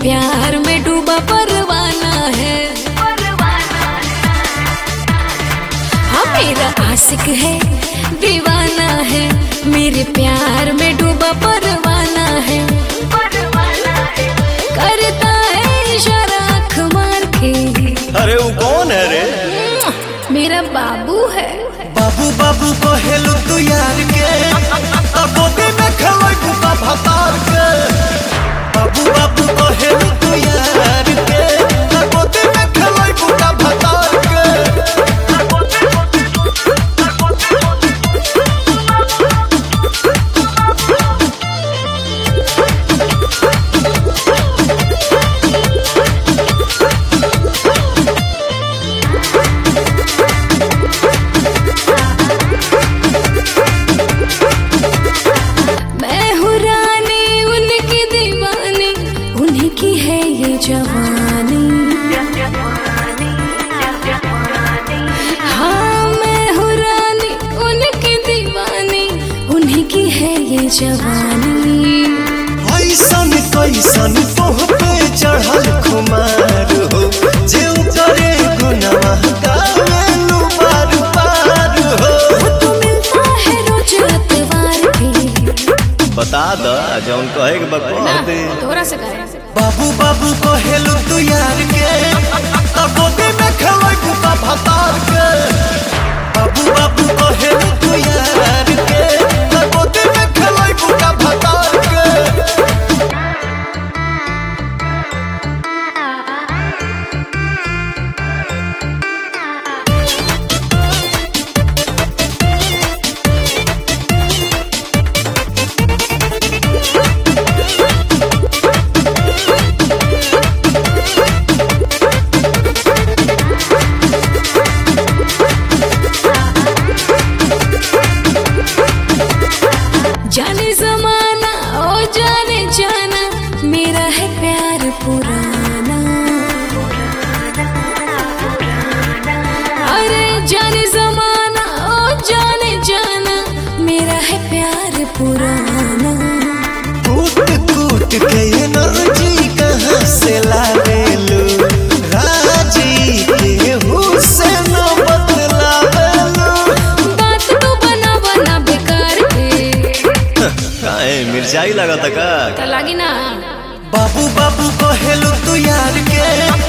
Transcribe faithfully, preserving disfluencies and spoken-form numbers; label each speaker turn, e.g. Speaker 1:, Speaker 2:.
Speaker 1: प्यार में डूबा परवाना है। हाँ मेरा आशिक है दीवाना है, मेरे प्यार में डूबा परवाना है। करता है इशारा आँख मार के।
Speaker 2: अरे वो कौन है रे?
Speaker 1: मेरा बाबू है।
Speaker 2: बाबू बाबू कहेलु तू यार के, अब गोदी में खेलै बुका भतार के। बाबू बाबू कहेलु तू यार के, अब गोदी में खेलै बुका भतार के।
Speaker 1: जवानी हाँ मैं हूँ रानी उनकी दीवानी, उन्हीं की है ये जवानी।
Speaker 2: ऐसन कैसन तोह पे चढ़ल खुमार हो, जे करे गुनाह गावेलु बार बार हो।
Speaker 1: वो तो मिलता है रोज अतवार के।
Speaker 2: बता द जौन कहे के बकवा दे
Speaker 1: तोरा से करे।
Speaker 2: बाबू बाबू कहेलु तू यार के, अब गोदी में खेलै बुका भतार के। बाबू बाबू कहेलु तू यार के, अब गोदी में खेलै बुका भतार के।
Speaker 1: जाने जमाना ओ जाने जाना, मेरा है प्यार पुराना। अरे जाने जमाना ओ जाने जाना, मेरा है प्यार पुराना।
Speaker 2: कूट कूट के एनर्जी कहाँ से लावेलु, राजी के हुस्न बतलावेलु।
Speaker 1: बात तो बना बना बेकार के।
Speaker 2: काहे मिर्चाई लगता का?
Speaker 1: लागी ना।
Speaker 2: बाबू बाबू कहेलु तू यार के,